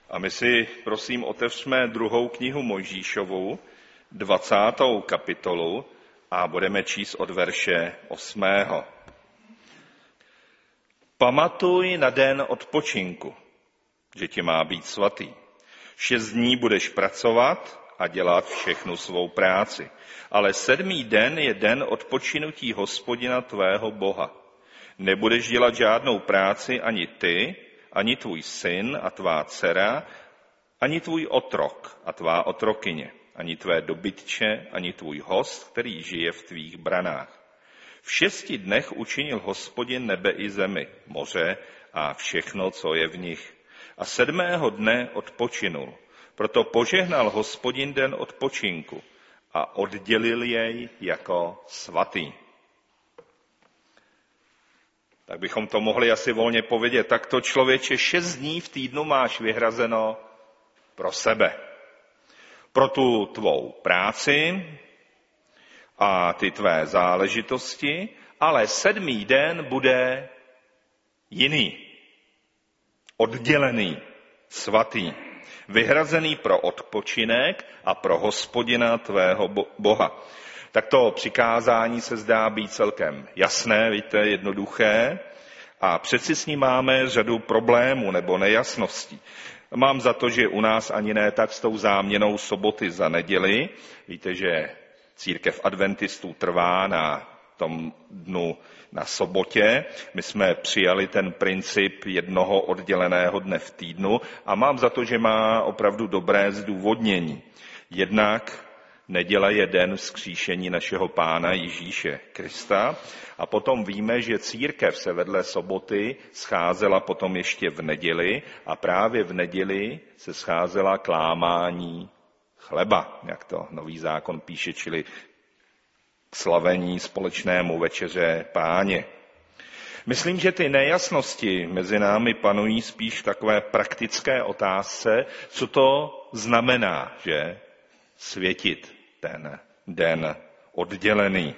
A my si, prosím, otevřme 2. knihu Mojžíšovu, 20. kapitolu a budeme číst od verše 8. Pamatuj na den odpočinku, že ti má být svatý. 6 dní budeš pracovat a dělat všechnu svou práci. Ale 7. den je den odpočinutí Hospodina tvého Boha. Nebudeš dělat žádnou práci ani ty, ani tvůj syn a tvá dcera, ani tvůj otrok a tvá otrokyně, ani tvé dobytče, ani tvůj host, který žije v tvých branách. V 6 dnech učinil Hospodin nebe i zemi, moře a všechno, co je v nich. A 7. dne odpočinul. Proto požehnal Hospodin den odpočinku a oddělil jej jako svatý. Tak bychom to mohli asi volně povědět. Takto, člověče, 6 dní v týdnu máš vyhrazeno pro sebe. Pro tu tvou práci a ty tvé záležitosti, ale 7. den bude jiný, oddělený, svatý, vyhrazený pro odpočinek a pro Hospodina tvého Boha. Tak to přikázání se zdá být celkem jasné, víte, jednoduché, a přeci s ním máme řadu problémů nebo nejasností. Mám za to, že u nás ani ne tak s tou záměnou soboty za neděli. Víte, že církev adventistů trvá na tom dnu na sobotě. My jsme přijali ten princip jednoho odděleného dne v týdnu a mám za to, že má opravdu dobré zdůvodnění. Jednak neděle je den vzkříšení našeho Pána Ježíše Krista a potom víme, že církev se vedle soboty scházela potom ještě v neděli a právě v neděli se scházela k lámání chleba, jak to Nový zákon píše, čili k slavení společnému večeře Páně. Myslím, že ty nejasnosti mezi námi panují spíš v takové praktické otázce, co to znamená, že světit ten den oddělený.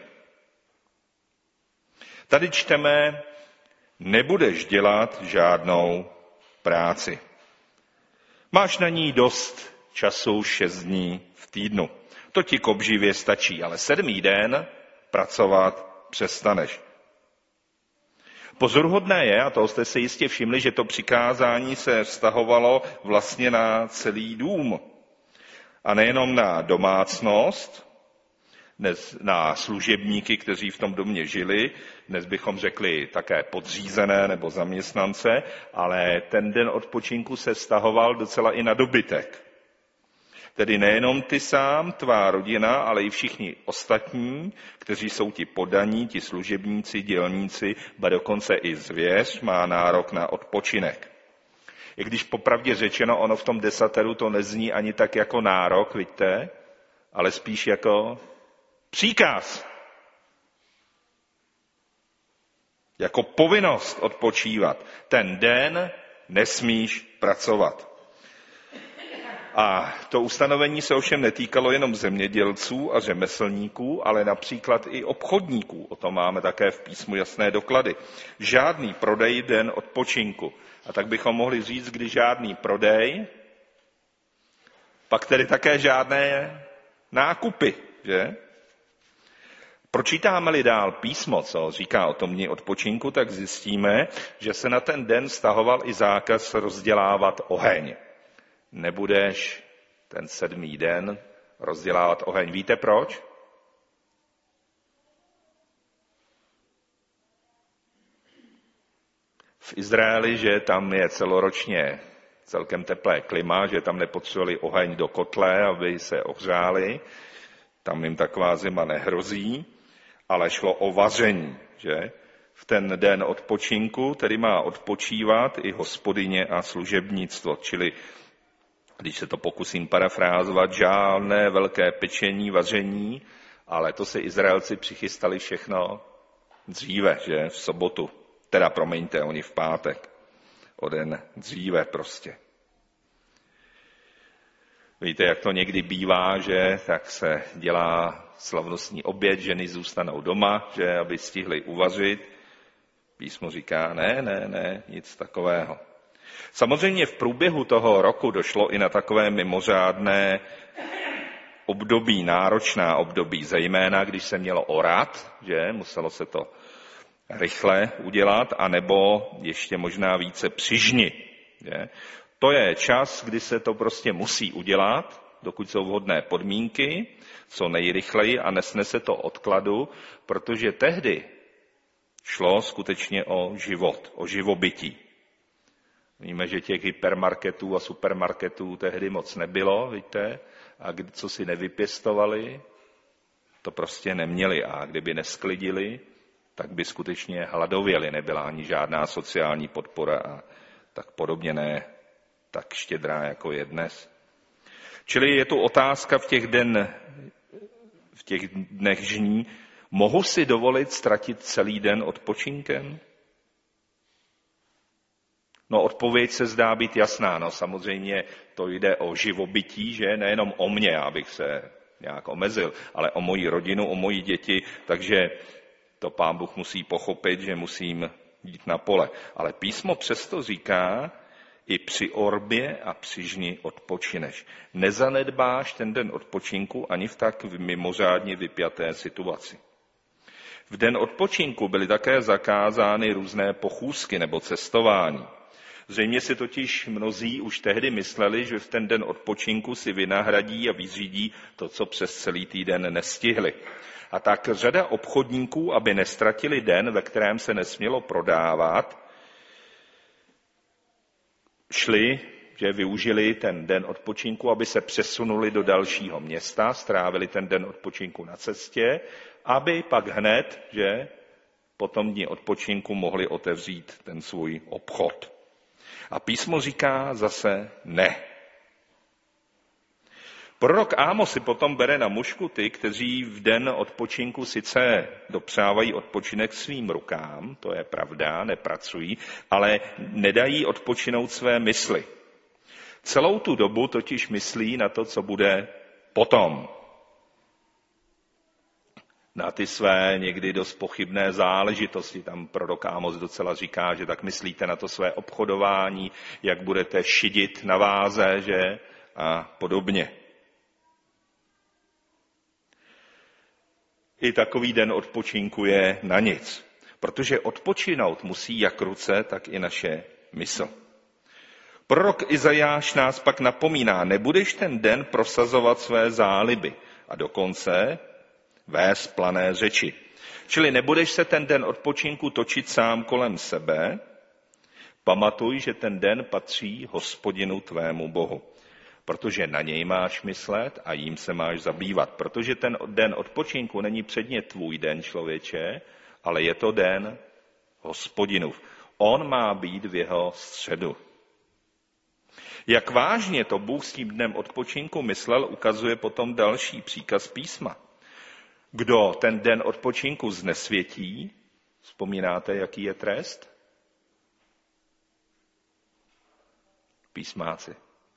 Tady čteme, nebudeš dělat žádnou práci. Máš na ní dost času, 6 dní v týdnu. To ti k obživě stačí, ale 7. den pracovat přestaneš. Pozoruhodné je, a to jste si jistě všimli, že to přikázání se vztahovalo vlastně na celý dům. A nejenom na domácnost, na služebníky, kteří v tom domě žili, dnes bychom řekli také podřízené nebo zaměstnance, ale ten den odpočinku se vztahoval docela i na dobytek. Tedy nejenom ty sám, tvá rodina, ale i všichni ostatní, kteří jsou ti podaní, ti služebníci, dělníci, ba dokonce i zvěř má nárok na odpočinek. I když popravdě řečeno, ono v tom desateru to nezní ani tak jako nárok, vidíte, ale spíš jako příkaz. Jako povinnost odpočívat. Ten den nesmíš pracovat. A to ustanovení se ovšem netýkalo jenom zemědělců a řemeslníků, ale například i obchodníků. O tom máme také v písmu jasné doklady. Žádný prodej den odpočinku. A tak bychom mohli říct, když žádný prodej, pak tedy také žádné nákupy, že? Pročítáme-li dál písmo, co říká o tom dni odpočinku, tak zjistíme, že se na ten den vztahoval i zákaz rozdělávat oheň. Nebudeš ten 7. den rozdělávat oheň. Víte proč? V Izraeli, že tam je celoročně celkem teplé klima, že tam nepotřebovali oheň do kotle, aby se ohřáli, tam jim taková zima nehrozí, ale šlo o vaření, že? V ten den odpočinku tedy má odpočívat i hospodyně a služebnictvo, čili když se to pokusím parafrázovat, žádné velké pečení, vaření, ale to se Izraelci přichystali všechno dříve, že v sobotu. Teda promiňte, oni v pátek. O den dříve prostě. Víte, jak to někdy bývá, že tak se dělá slavnostní oběd, ženy zůstanou doma, že aby stihly uvařit. Písmo říká, ne, nic takového. Samozřejmě v průběhu toho roku došlo i na takové mimořádné období, náročná období, zejména když se mělo orat, že muselo se to rychle udělat, anebo ještě možná více při žni. Že? To je čas, kdy se to prostě musí udělat, dokud jsou vhodné podmínky, co nejrychleji a nesnese to odkladu, protože tehdy šlo skutečně o život, o živobytí. Víme, že těch hypermarketů a supermarketů tehdy moc nebylo, víte, a co si nevypěstovali, to prostě neměli. A kdyby nesklidili, tak by skutečně hladověli. Nebyla ani žádná sociální podpora a tak podobně ne tak štědrá, jako je dnes. Čili je tu otázka v těch dnech žní, mohu si dovolit ztratit celý den odpočinkem? No, odpověď se zdá být jasná. No, samozřejmě to jde o živobytí, že nejenom o mě, abych se nějak omezil, ale o moji rodinu, o moji děti, takže to Pán Bůh musí pochopit, že musím jít na pole. Ale písmo přesto říká, i při orbě a při žni odpočineš. Nezanedbáš ten den odpočinku ani v tak mimořádně vypjaté situaci. V den odpočinku byly také zakázány různé pochůzky nebo cestování. Zřejmě si totiž mnozí už tehdy mysleli, že v ten den odpočinku si vynahradí a vyřídí to, co přes celý týden nestihli. A tak řada obchodníků, aby nestratili den, ve kterém se nesmělo prodávat, šli, že využili ten den odpočinku, aby se přesunuli do dalšího města, strávili ten den odpočinku na cestě, aby pak hned, že po tom dni odpočinku mohli otevřít ten svůj obchod. A písmo říká zase ne. Prorok Ámos si potom bere na mušku ty, kteří v den odpočinku sice dopřávají odpočinek svým rukám, to je pravda, nepracují, ale nedají odpočinout své mysli. Celou tu dobu totiž myslí na to, co bude potom. Na ty své někdy dost pochybné záležitosti. Tam prorok Ámos docela říká, že tak myslíte na to své obchodování, jak budete šidit na váze, že? A podobně. I takový den odpočinku je na nic, protože odpočinout musí jak ruce, tak i naše mysl. Prorok Izajáš nás pak napomíná, nebudeš ten den prosazovat své záliby a dokonce vést plané řeči. Čili nebudeš se ten den odpočinku točit sám kolem sebe, pamatuj, že ten den patří Hospodinu tvému Bohu. Protože na něj máš myslet a jím se máš zabývat. Protože ten den odpočinku není předně tvůj den, člověče, ale je to den Hospodinův. On má být v jeho středu. Jak vážně to Bůh s tím dnem odpočinku myslel, ukazuje potom další příkaz písma. Kdo ten den odpočinku znesvětí, vzpomínáte, jaký je trest? Písmáci.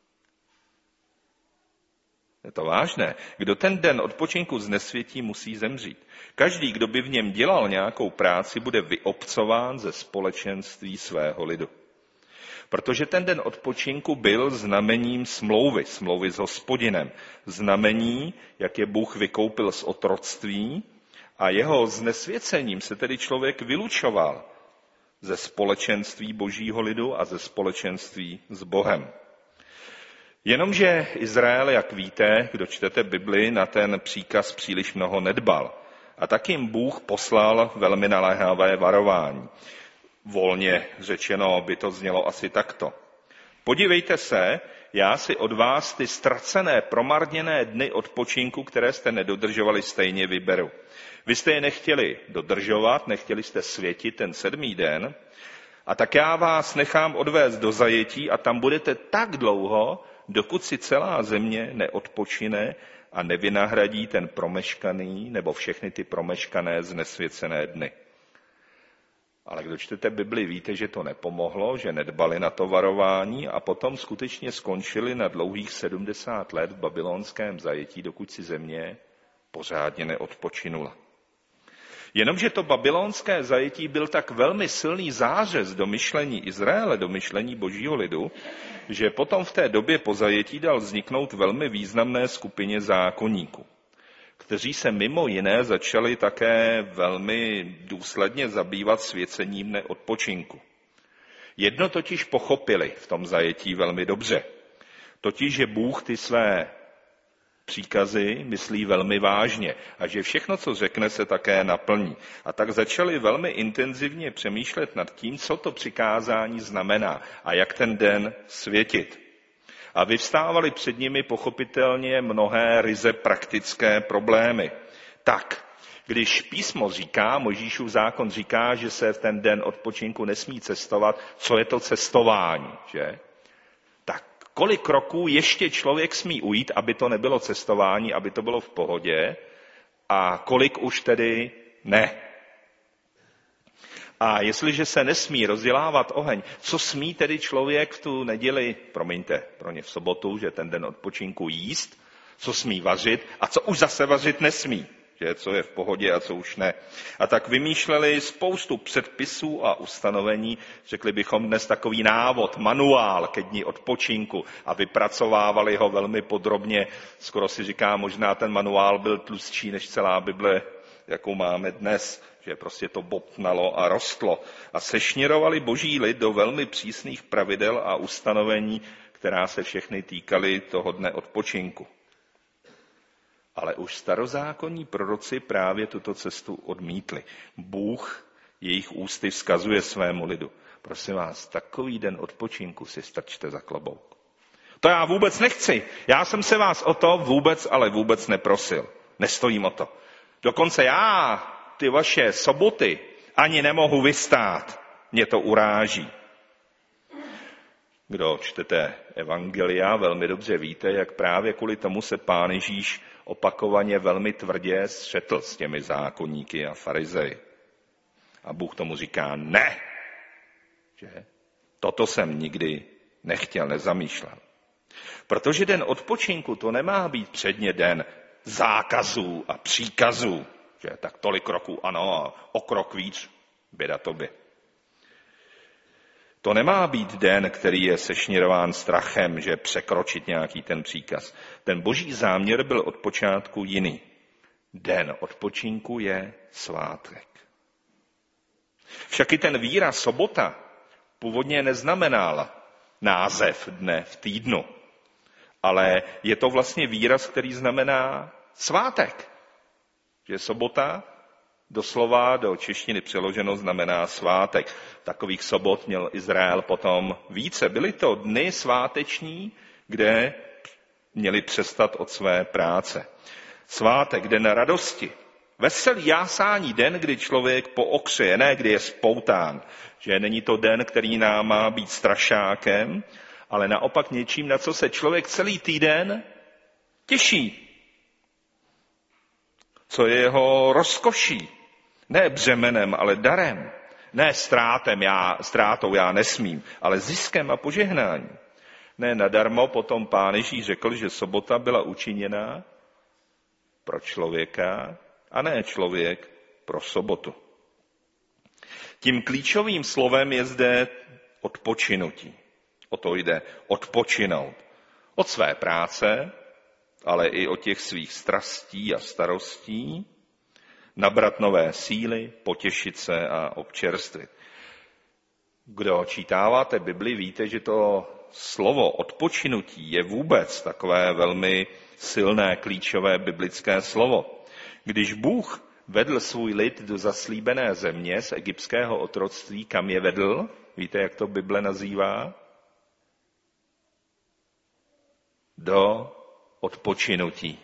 Je to vážné. Kdo ten den odpočinku znesvětí, musí zemřít. Každý, kdo by v něm dělal nějakou práci, bude vyobcován ze společenství svého lidu. Protože ten den odpočinku byl znamením smlouvy s Hospodinem. Znamení, jak je Bůh vykoupil z otroctví, a jeho znesvěcením se tedy člověk vylučoval ze společenství Božího lidu a ze společenství s Bohem. Jenomže Izrael, jak víte, kdo čtete Bibli, na ten příkaz příliš mnoho nedbal. A tak jim Bůh poslal velmi naléhavé varování. Volně řečeno by to znělo asi takto. Podívejte se, já si od vás ty ztracené, promarněné dny odpočinku, které jste nedodržovali, stejně vyberu. Vy jste je nechtěli dodržovat, nechtěli jste světit ten 7. den, a tak já vás nechám odvést do zajetí a tam budete tak dlouho, dokud si celá země neodpočine a nevynahradí ten promeškaný nebo všechny ty promeškané znesvěcené dny. Ale kdo čtete Bibli, víte, že to nepomohlo, že nedbali na to varování a potom skutečně skončili na dlouhých 70 let v babylonském zajetí, dokud si země pořádně neodpočinula. Jenomže to babylonské zajetí byl tak velmi silný zářez do myšlení Izraele, do myšlení božího lidu, že potom v té době po zajetí dal vzniknout velmi významné skupině zákonníků, kteří se mimo jiné začali také velmi důsledně zabývat svěcením neodpočinku. Jedno totiž pochopili v tom zajetí velmi dobře, totiž, že Bůh ty své příkazy myslí velmi vážně a že všechno, co řekne, se také naplní. A tak začali velmi intenzivně přemýšlet nad tím, co to přikázání znamená a jak ten den světit. A vyvstávaly před nimi pochopitelně mnohé ryze praktické problémy. Tak, když písmo říká, Mojžíšův zákon říká, že se v ten den odpočinku nesmí cestovat, co je to cestování, že? Tak kolik kroků ještě člověk smí ujít, aby to nebylo cestování, aby to bylo v pohodě, a kolik už tedy ne. A jestliže se nesmí rozdělávat oheň, co smí tedy člověk v tu neděli, promiňte, pro ně v sobotu, že ten den odpočinku jíst, co smí vařit a co už zase vařit nesmí, že co je v pohodě a co už ne. A tak vymýšleli spoustu předpisů a ustanovení, řekli bychom dnes takový návod, manuál ke dni odpočinku a vypracovávali ho velmi podrobně. Skoro si říká, možná ten manuál byl tlustší než celá Bible, jakou máme dnes, že prostě to bobtnalo a rostlo. A sešněrovali boží lid do velmi přísných pravidel a ustanovení, která se všechny týkaly toho dne odpočinku. Ale už starozákonní proroci právě tuto cestu odmítli. Bůh jejich ústy vzkazuje svému lidu. Prosím vás, takový den odpočinku si strčte za klobouk. To já vůbec nechci. Já jsem se vás o to vůbec, ale vůbec neprosil. Nestojím o to. Dokonce já ty vaše soboty ani nemohu vystát. Mě to uráží. Kdo čtete evangelia, velmi dobře víte, jak právě kvůli tomu se Pán Ježíš opakovaně velmi tvrdě střetl s těmi zákonníky a farizeji. A Bůh tomu říká ne. Že? Toto jsem nikdy nechtěl, nezamýšlel. Protože den odpočinku to nemá být předně den zákazů a příkazů. Že? Tak tolik kroků, ano, a o krok víc, běda tobě. To nemá být den, který je sešněrován strachem, že překročit nějaký ten příkaz. Ten boží záměr byl od počátku jiný. Den odpočinku je svátek. Však i ten výraz sobota původně neznamenal název dne v týdnu, ale je to vlastně výraz, který znamená svátek. Že sobota doslova do češtiny přeloženo znamená svátek. Takových sobot měl Izrael potom více. Byly to dny sváteční, kde měli přestat od své práce. Svátek, den radosti. Veselý jásání den, kdy člověk pookřeje, ne kdy je spoután. Že není to den, který nám má být strašákem, ale naopak něčím, na co se člověk celý týden těší. Co je jeho rozkoší. Ne břemenem, ale darem. Ne ztrátou já nesmím, ale ziskem a požehnáním. Ne nadarmo potom Pán Ježíš řekl, že sobota byla učiněná pro člověka a ne člověk pro sobotu. Tím klíčovým slovem je zde odpočinutí. O to jde odpočinout. Od své práce, ale i od těch svých strastí a starostí, nabrat nové síly, potěšit se a občerstvit. Kdo čítáváte Bibli, víte, že to slovo odpočinutí je vůbec takové velmi silné, klíčové biblické slovo. Když Bůh vedl svůj lid do zaslíbené země z egyptského otroctví, kam je vedl, víte, jak to Bible nazývá? Do odpočinutí.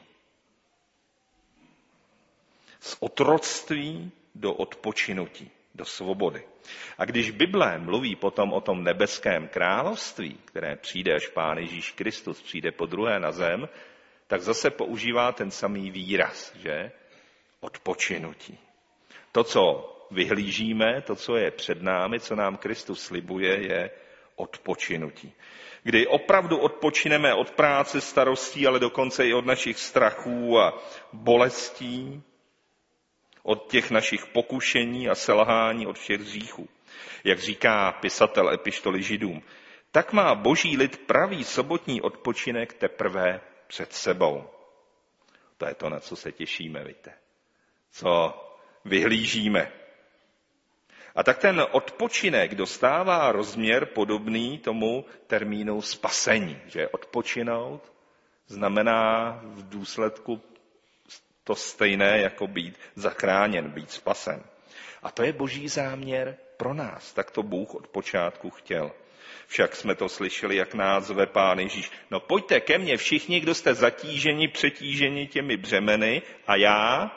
Z otroctví do odpočinutí, do svobody. A když Bible mluví potom o tom nebeském království, které přijde, až Pán Ježíš Kristus přijde podruhé na zem, tak zase používá ten samý výraz, že? Odpočinutí. To, co vyhlížíme, to, co je před námi, co nám Kristus slibuje, je odpočinutí. Kdy opravdu odpočineme od práce, starostí, ale dokonce i od našich strachů a bolestí, od těch našich pokušení a selhání, od všech hříchů. Jak říká pisatel epištoly Židům, tak má boží lid pravý sobotní odpočinek teprve před sebou. To je to, na co se těšíme, víte. Co vyhlížíme. A tak ten odpočinek dostává rozměr podobný tomu termínu spasení, že odpočinout znamená v důsledku to stejné, jako být zachráněn, být spasen. A to je boží záměr pro nás, tak to Bůh od počátku chtěl. Však jsme to slyšeli, jak nás zve Pán Ježíš. No pojďte ke mně všichni, kdo jste zatíženi, přetíženi těmi břemeny a já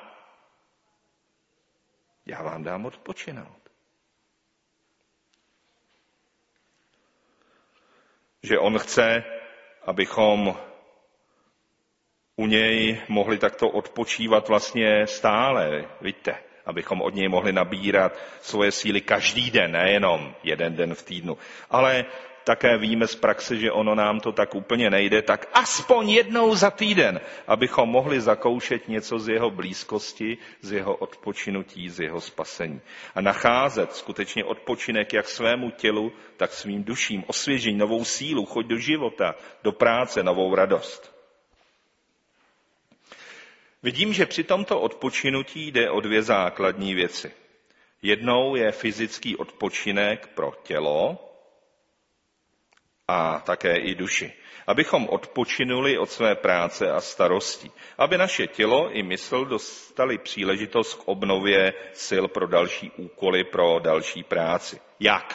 vám dám odpočinout. Že on chce, abychom u něj mohli takto odpočívat vlastně stále, víte, abychom od něj mohli nabírat svoje síly každý den, nejenom jeden den v týdnu. Ale také víme z praxe, že ono nám to tak úplně nejde, tak aspoň jednou za týden, abychom mohli zakoušet něco z jeho blízkosti, z jeho odpočinutí, z jeho spasení. A nacházet skutečně odpočinek jak svému tělu, tak svým duším, osvěžení, novou sílu, choď do života, do práce, novou radost. Vidím, že při tomto odpočinutí jde o dvě základní věci. Jednou je fyzický odpočinek pro tělo a také i duši. Abychom odpočinuli od své práce a starostí. Aby naše tělo i mysl dostali příležitost k obnově sil pro další úkoly, pro další práci. Jak?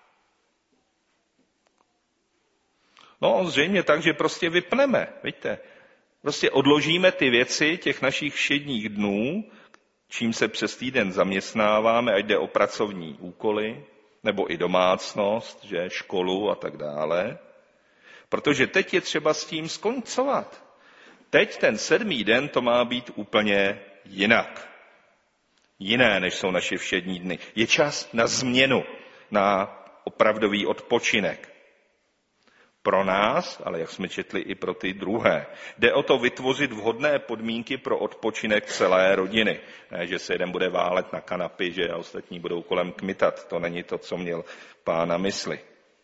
No zřejmě tak, že prostě vypneme, víte. Prostě odložíme ty věci těch našich všedních dnů, čím se přes týden zaměstnáváme, ať jde o pracovní úkoly, nebo i domácnost, že školu a tak dále. Protože teď je třeba s tím skoncovat. Teď ten 7. den to má být úplně jinak. Jiné, než jsou naše všední dny. Je čas na změnu, na opravdový odpočinek. Pro nás, ale jak jsme četli i pro ty druhé. Jde o to vytvořit vhodné podmínky pro odpočinek celé rodiny. Ne, že se jeden bude válet na kanapy, že a ostatní budou kolem kmitat. To není to, co měl Pán na mysli.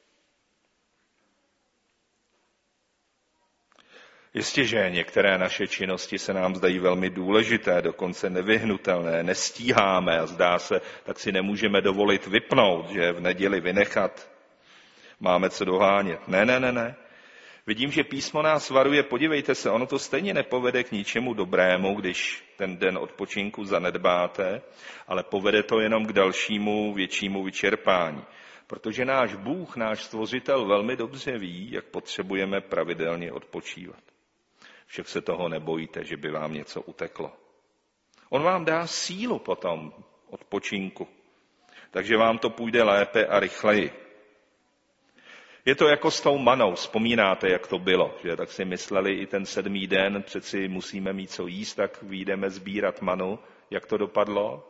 Jistě, že některé naše činnosti se nám zdají velmi důležité, dokonce nevyhnutelné, nestíháme a zdá se, tak si nemůžeme dovolit vypnout, že v neděli vynechat. Máme co dohánět. Ne. Vidím, že písmo nás varuje, podívejte se, ono to stejně nepovede k ničemu dobrému, když ten den odpočinku zanedbáte, ale povede to jenom k dalšímu většímu vyčerpání. Protože náš Bůh, náš stvořitel velmi dobře ví, jak potřebujeme pravidelně odpočívat. Však se toho nebojíte, že by vám něco uteklo. On vám dá sílu potom odpočinku, takže vám to půjde lépe a rychleji. Je to jako s tou manou, vzpomínáte, jak to bylo, že tak si mysleli i ten 7. den, přeci musíme mít co jíst, tak vyjdeme sbírat manu. Jak to dopadlo?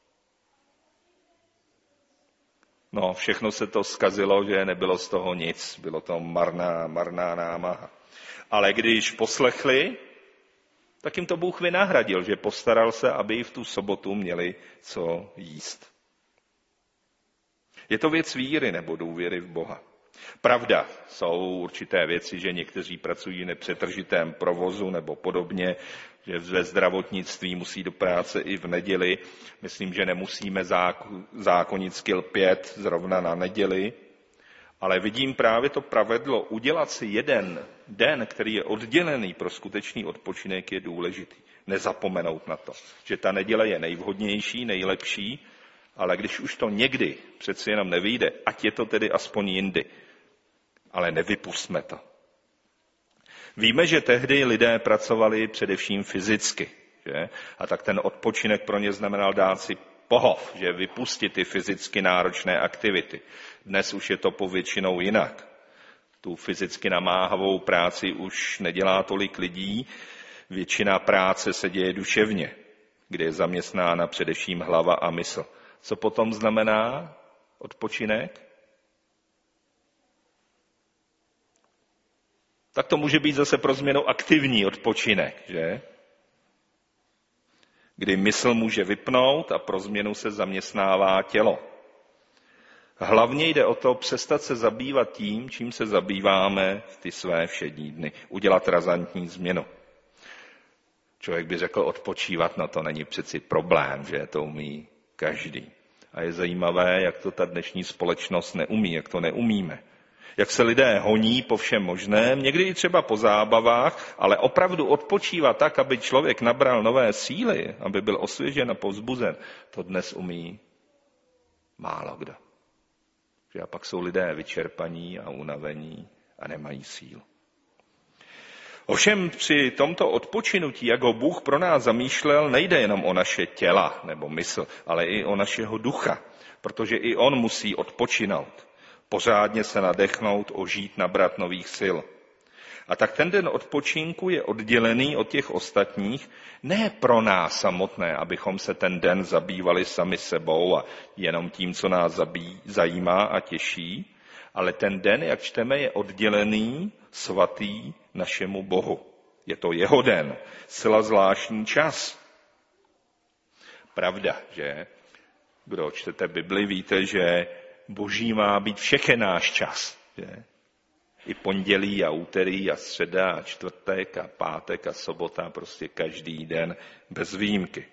No, všechno se to zkazilo, že nebylo z toho nic, bylo to marná námaha. Ale když poslechli, tak jim to Bůh vynahradil, že postaral se, aby i v tu sobotu měli co jíst. Je to věc víry nebo důvěry v Boha. Pravda, jsou určité věci, že někteří pracují v nepřetržitém provozu nebo podobně, že ve zdravotnictví musí do práce i v neděli. Myslím, že nemusíme zákonicky lpět zrovna na neděli, ale vidím právě to pravidlo, udělat si jeden den, který je oddělený pro skutečný odpočinek, je důležitý. Nezapomenout na to, že ta neděle je nejvhodnější, nejlepší, ale když už to někdy přeci jenom nevyjde, ať je to tedy aspoň jindy. Ale nevypustme to. Víme, že tehdy lidé pracovali především fyzicky. Že? A tak ten odpočinek pro ně znamenal dát si pohov, že vypustit ty fyzicky náročné aktivity. Dnes už je to povětšinou jinak. Tu fyzicky namáhavou práci už nedělá tolik lidí. Většina práce se děje duševně, kde je zaměstnána především hlava a mysl. Co potom znamená odpočinek? Tak to může být zase pro změnu aktivní odpočinek, že? kdy mysl může vypnout a pro změnu se zaměstnává tělo. Hlavně jde o to přestat se zabývat tím, čím se zabýváme v ty své všední dny. Udělat razantní změnu. Člověk by řekl odpočívat, no to není přeci problém, že to umí každý. A je zajímavé, jak to ta dnešní společnost neumí, jak to neumíme. Jak se lidé honí po všem možném, někdy i třeba po zábavách, ale opravdu odpočívat tak, aby člověk nabral nové síly, aby byl osvěžen a povzbuzen, to dnes umí málo kdo. A pak jsou lidé vyčerpaní a unavení a nemají sílu. Ovšem při tomto odpočinutí, jak ho Bůh pro nás zamýšlel, nejde jenom o naše těla nebo mysl, ale i o našeho ducha, protože i on musí odpočinout, pořádně se nadechnout, ožít, nabrat nových sil. A tak ten den odpočinku je oddělený od těch ostatních, ne pro nás samotné, abychom se ten den zabývali sami sebou a jenom tím, co nás zajímá a těší, ale ten den, jak čteme, je oddělený, svatý našemu Bohu. Je to jeho den, zcela zvláštní čas. Pravda, že? Kdo čtete Bibli, víte, že Boží má být všechen náš čas. Že? I pondělí a úterý a středa a čtvrtek a pátek a sobota, prostě každý den bez výjimky.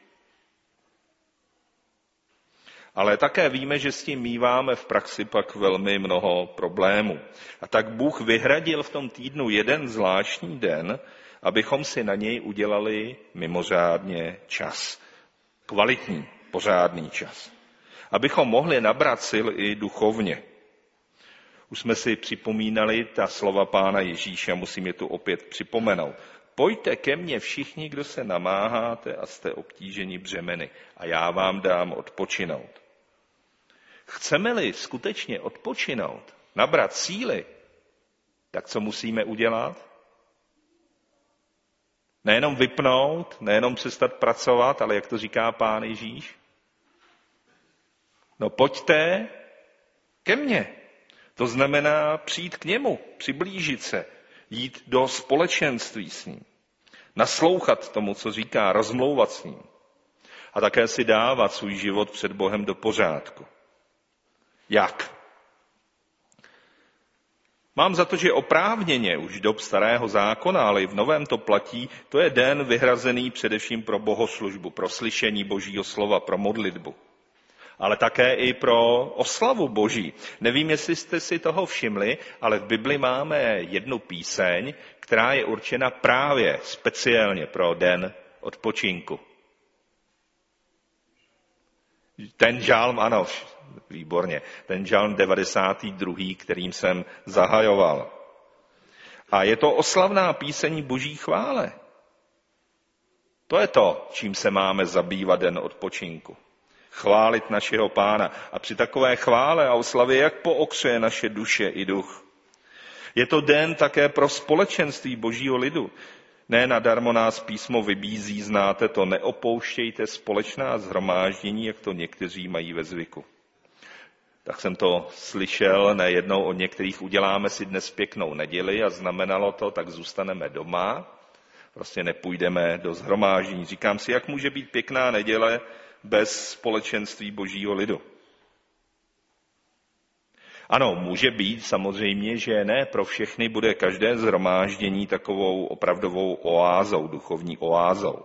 Ale také víme, že s tím míváme v praxi pak velmi mnoho problémů. A tak Bůh vyhradil v tom týdnu jeden zvláštní den, abychom si na něj udělali mimořádně čas. Kvalitní, pořádný čas. Abychom mohli nabrat sil i duchovně. Už jsme si připomínali ta slova Pána Ježíše, musím je tu opět připomenout. Pojďte ke mně všichni, kdo se namáháte a jste obtíženi břemeny, a já vám dám odpočinout. Chceme-li skutečně odpočinout, nabrat síly, tak co musíme udělat? Nejenom vypnout, nejenom přestat pracovat, ale jak to říká Pán Ježíš? No pojďte ke mně. To znamená přijít k němu, přiblížit se, jít do společenství s ním, naslouchat tomu, co říká, rozmlouvat s ním a také si dávat svůj život před Bohem do pořádku. Jak? Mám za to, že oprávněně už dob starého zákona, ale i v novém to platí, to je den vyhrazený především pro bohoslužbu, pro slyšení Božího slova, pro modlitbu. Ale také i pro oslavu Boží. Nevím, jestli jste si toho všimli, ale v Bibli máme jednu píseň, která je určena právě speciálně pro den odpočinku. Ten žálm, ano, výborně, ten žálm 92., kterým jsem zahajoval. A je to oslavná píseň Boží chvále. To je to, čím se máme zabývat den odpočinku. Chválit našeho Pána. A při takové chvále a oslavě, jak pookřeje naše duše i duch. Je to den také pro společenství Božího lidu. Ne nadarmo nás písmo vybízí, znáte to, neopouštějte společná shromáždění, jak to někteří mají ve zvyku. Tak jsem to slyšel nejednou od některých, uděláme si dnes pěknou neděli a znamenalo to, tak zůstaneme doma, prostě nepůjdeme do shromáždění. Říkám si, jak může být pěkná neděle bez společenství Božího lidu. Ano, může být samozřejmě, že ne pro všechny bude každé shromáždění takovou opravdovou oázou, duchovní oázou.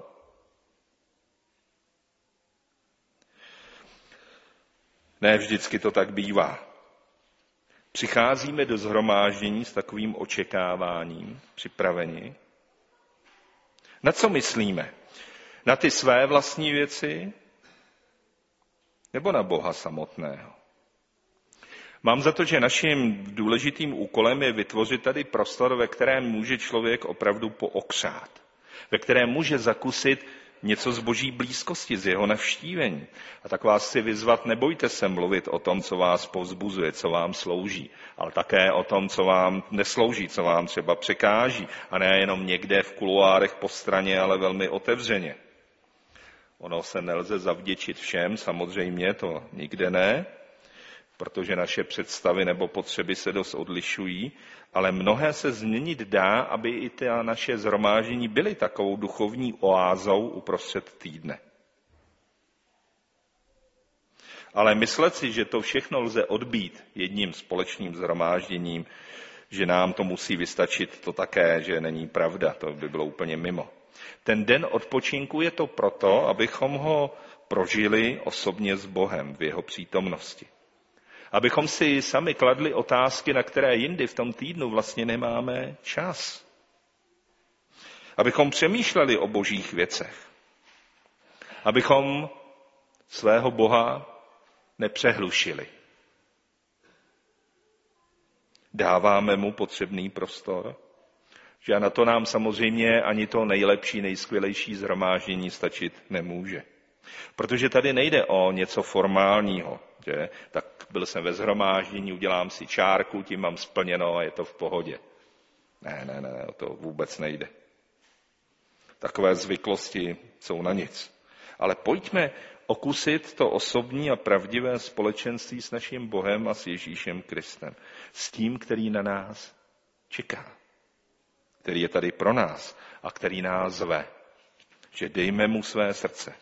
Ne vždycky to tak bývá. Přicházíme do shromáždění s takovým očekáváním, připraveni. Na co myslíme? Na ty své vlastní věci nebo na Boha samotného? Mám za to, že naším důležitým úkolem je vytvořit tady prostor, ve kterém může člověk opravdu pookřát, ve kterém může zakusit něco z Boží blízkosti, z jeho navštívení. A tak vás chci vyzvat, nebojte se mluvit o tom, co vás povzbuzuje, co vám slouží, ale také o tom, co vám neslouží, co vám třeba překáží. A ne jenom někde v kuloárech po straně, ale velmi otevřeně. Ono se nelze zavděčit všem, samozřejmě to nikde ne, protože naše představy nebo potřeby se dost odlišují, ale mnohé se změnit dá, aby i ta naše shromáždění byly takovou duchovní oázou uprostřed týdne. Ale myslet si, že to všechno lze odbít jedním společným shromážděním, že nám to musí vystačit, to také, že není pravda, to by bylo úplně mimo. Ten den odpočinku je to proto, abychom ho prožili osobně s Bohem v jeho přítomnosti. Abychom si sami kladli otázky, na které jindy v tom týdnu vlastně nemáme čas. Abychom přemýšleli o božích věcech. Abychom svého Boha nepřehlušili. Dáváme mu potřebný prostor, že na to nám samozřejmě ani to nejlepší, nejskvělejší shromáždění stačit nemůže. Protože tady nejde o něco formálního, že? Tak byl jsem ve shromáždění, udělám si čárku, tím mám splněno a je to v pohodě. Ne, o to vůbec nejde. Takové zvyklosti jsou na nic. Ale pojďme okusit to osobní a pravdivé společenství s naším Bohem a s Ježíšem Kristem. S tím, který na nás čeká. Který je tady pro nás a který nás zve. Že dejme mu své srdce.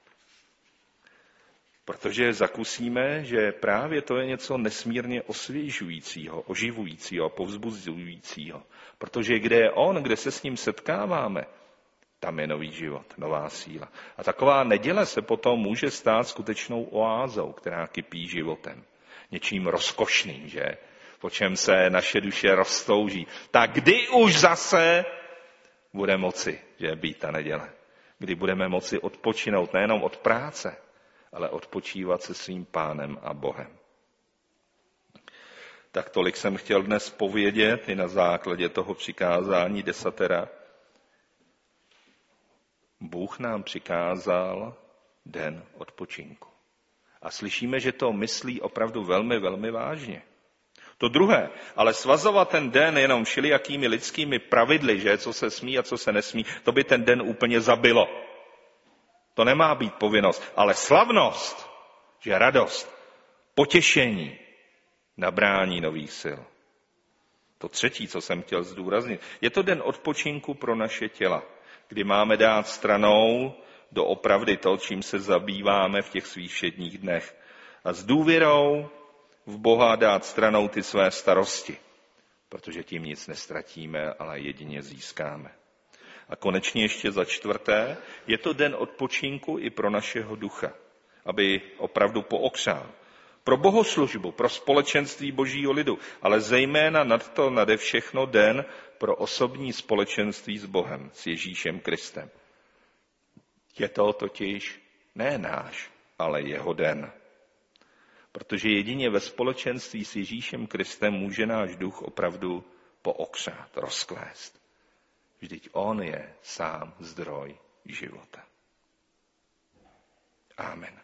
Protože zakusíme, že právě to je něco nesmírně osvěžujícího, oživujícího, povzbuzujícího. Protože kde je on, kde se s ním setkáváme, tam je nový život, nová síla. A taková neděle se potom může stát skutečnou oázou, která kypí životem. Něčím rozkošným, že? Po čem se naše duše roztouží. Tak kdy už zase bude moci, že být ta neděle? Kdy budeme moci odpočinout nejenom od práce, ale odpočívat se svým Pánem a Bohem. Tak tolik jsem chtěl dnes povědět i na základě toho přikázání desatera. Bůh nám přikázal den odpočinku. A slyšíme, že to myslí opravdu velmi, velmi vážně. To druhé, ale svazovat ten den jenom všelijakými lidskými pravidly, že co se smí a co se nesmí, to by ten den úplně zabilo. To nemá být povinnost, ale slavnost, že radost, potěšení, nabrání nových sil. To třetí, co jsem chtěl zdůraznit, je to den odpočinku pro naše těla, kdy máme dát stranou doopravdy to, čím se zabýváme v těch svých všedních dnech. A s důvěrou v Boha dát stranou ty své starosti, protože tím nic nestratíme, ale jedině získáme. A konečně ještě za čtvrté, je to den odpočinku i pro našeho ducha, aby opravdu pookřál. Pro bohoslužbu, pro společenství božího lidu, ale zejména nad to nade všechno den pro osobní společenství s Bohem, s Ježíšem Kristem. Je to totiž ne náš, ale jeho den. Protože jedině ve společenství s Ježíšem Kristem může náš duch opravdu pookřát, rozklést. Vždyť on je sám zdroj života. Amen.